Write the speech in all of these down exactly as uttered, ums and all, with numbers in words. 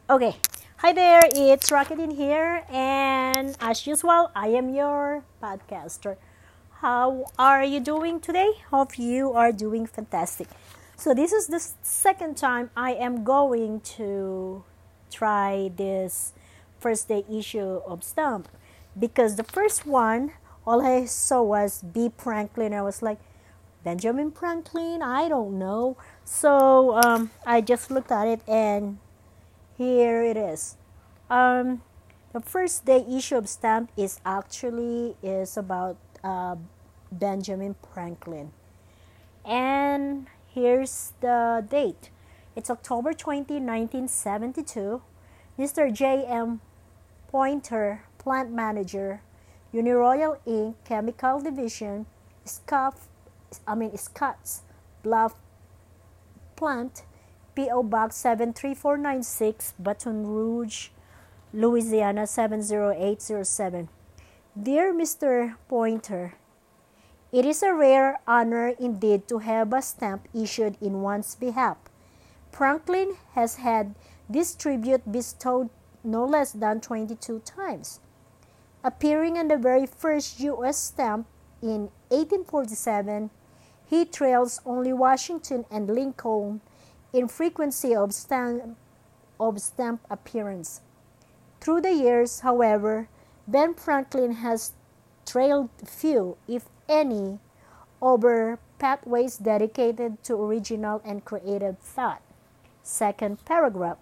Okay. Hi there, it's Rocketin here, and as usual, I am your podcaster. How are you doing today? Hope you are doing fantastic. So, this is the second time I am going to try this first day issue of Stump because the first one, all I saw was B. Franklin. I was like, Benjamin Franklin? I don't know. So, um, I just looked at it and here it is. Um, the first day issue of Stamp is actually is about uh, Benjamin Franklin, and here's the date. It's October twentieth, nineteen seventy-two. Mister J M. Pointer, plant manager, Uniroyal Incorporated. Chemical Division, Scuff, I mean Scotts Bluff Plant, P O. Box seven three four nine six, Baton Rouge, Louisiana seven zero eight zero seven. Dear Mister Pointer, it is a rare honor indeed to have a stamp issued in one's behalf. Franklin has had this tribute bestowed no less than twenty-two times. Appearing on the very first U S stamp in eighteen forty-seven, he trails only Washington and Lincoln in frequency of stamp, of stamp appearance. Through the years, however, Ben Franklin has trailed few, if any, over pathways dedicated to original and creative thought. Second paragraph.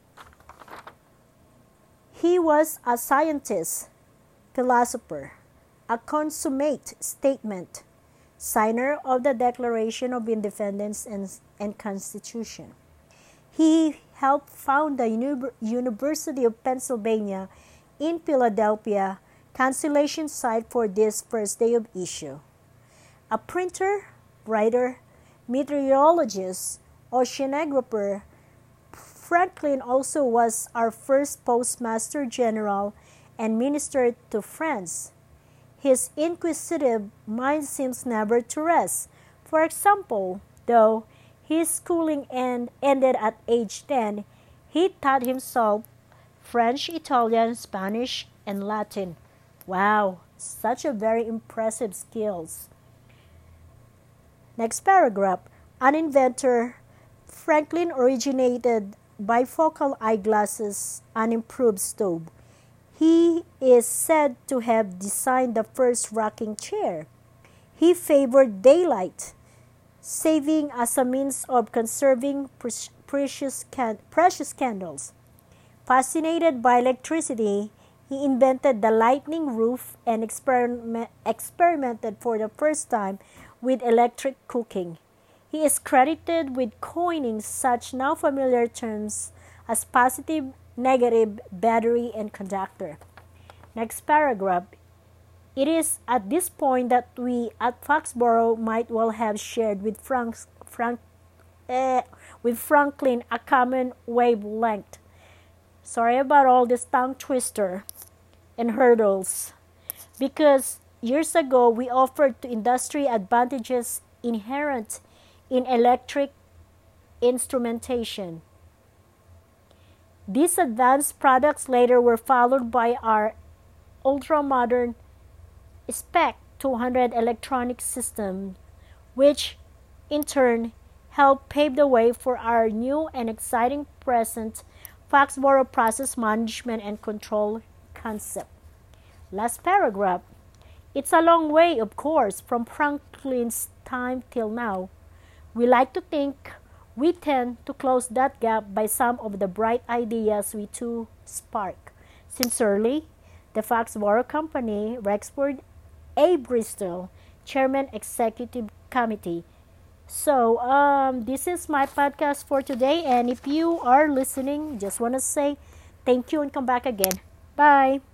He was a scientist, philosopher, a consummate statesman, signer of the Declaration of Independence and, and Constitution. He helped found the Uni- University of Pennsylvania in Philadelphia, cancellation site for this first day of issue. A printer, writer, meteorologist, oceanographer, Franklin also was our first postmaster general and minister to France. His inquisitive mind seems never to rest. For example, though his schooling end, ended at age ten, he taught himself French, Italian, Spanish, and Latin. Wow, such a very impressive skills. Next paragraph. An inventor, Franklin originated bifocal eyeglasses, an improved stove. He is said to have designed the first rocking chair. He favored daylight saving as a means of conserving precious, can- precious candles. Fascinated by electricity, he invented the lightning roof and experiment- experimented for the first time with electric cooking. He is credited with coining such now familiar terms as positive, negative, battery, and conductor. Next paragraph. It is at this point that we at Foxborough might well have shared with Frank, Frank, eh, with Franklin a common wavelength. Sorry about all this tongue twister and hurdles. Because years ago we offered to industry advantages inherent in electric instrumentation. These advanced products later were followed by our ultra-modern Spec two hundred electronic system, which in turn helped pave the way for our new and exciting present Foxborough process management and control concept. Last paragraph. It's a long way, of course, from Franklin's time till now. We like to think we tend to close that gap by some of the bright ideas we too spark. Sincerely, the Foxborough Company, Rexford A. Bristol, Chairman Executive Committee. So, um, this is my podcast for today. And if you are listening, just want to say thank you and come back again. Bye.